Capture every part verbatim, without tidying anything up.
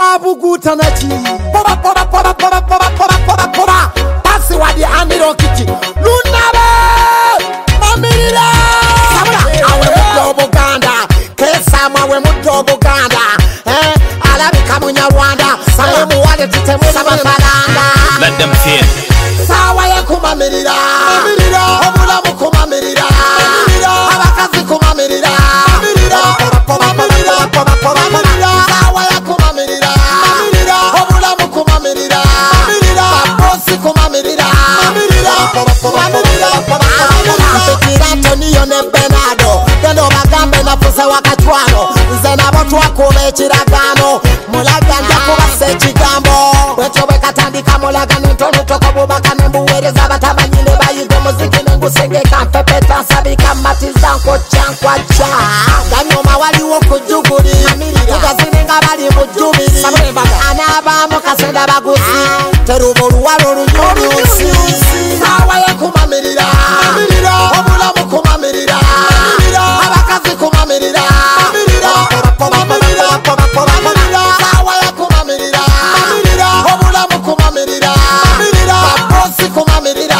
Buguta nachi Poba poba poba poba poba poba poba poba Pasi wadi amiro kiti Lunabe Mamirira Sabra awe muto Buganda Kesa mawe muto Buganda Eh Alabi kamunya Rwanda Sawe muwale titemu Sabafaranda Let them feel Sawa ya kumamirira Mamirira Obula mukumamirira Mamirira Abakazi kumamirira Mamirira Poba mamirira Poba poba mamirira Sawa ya kumamirira Mamirira Obula mukumamirira Mamirira Babosi kumamirira Mamirira Poba poba mamirira Poba poba mamirira Mpikira Antonio ne Bernardo Gendo bagambe na fuse wakachwano Nze nabo twakube ekiragano Mulaga nja kubasa ekigambo Bwetyo bwekatandika mulaga n'entono tokobubaka nembuweereza batabanyine bayiga omuziki nengusengeka mpepeta nsabika mmatiza nkojja nkwajja ganyuma waliwo kujuguli mugazine nga bali mu jjubiri anaabamu kasenda baguzi teruba oluwalo olunyunyusi saawa ye kumamirira obulamu kumamirira abakazi kumamirira saawa ye kumamirira obulamu kumamirira babosi kumamirira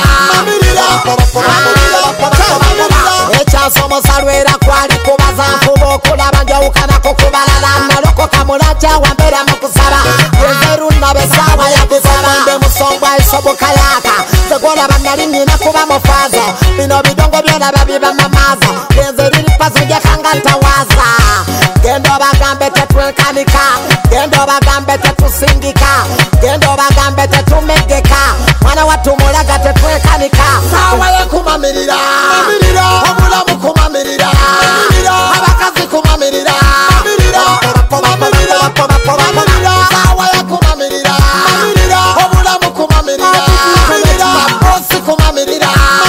ekyasomosa lwera kwali kubaza nkuba okulaba njawukanako kubalala nalokoka mulaja wambera mu kusaba yenzeru nabe saawa yakusaba mbe musongwa isoboka yaka segolaba nali nina kuba mufaza bino bidongo byolaba biba mamaza yenzeru lipazo njakanga ntawaza gendo bagambe tetwenkanika gendo bagambe tetusingika gendo bagambe tetumegeka mwana watumulaga tetwenkanika saawa ye kumamirira obulamu kumamirira abakazi kumamirira saawa ye kumamirira obulamu kumamirira babosi kumamirira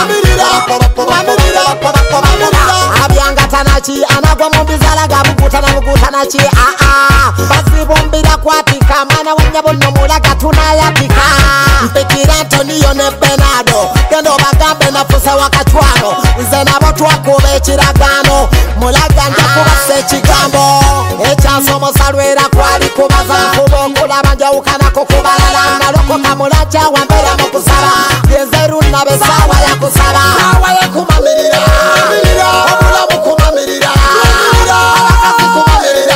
abyangatanachi anagwa mumbizalaga bugutana bugutanachi aa bazibumbira kwatika mwana wanyabonno mulaga tunayapika Mpikira Antonio ne Bernardo Gendo bagambe nafuse wakachwano Nze nabo twakube ekiragano Mulaga nja kubasa ekigambo ekyasomosa lwera kwali kubaza nkuba okulaba njawukanako kubalala nalokoka mulaja wambera mu kusaba yenzeru nabe saawa yakusaba saawa ye kumamirira obulamu kumamirira abakazi kumamirira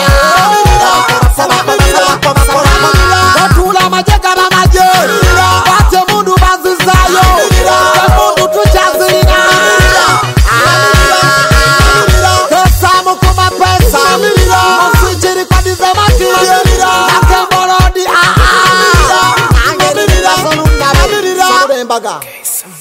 otula maje gaba maje bate mundu bazizayo mundu tuchazirina pesa mukuma pesa msijiri kwa dizemati akembolodi angelira solunda sabembaga